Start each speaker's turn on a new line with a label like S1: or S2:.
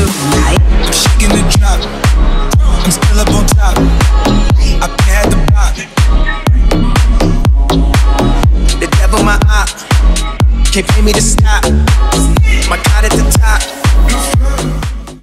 S1: I'm shaking the drop. I'm still up on top. I can't the pop. The devil my op. Can't pay me to stop. My God at the top.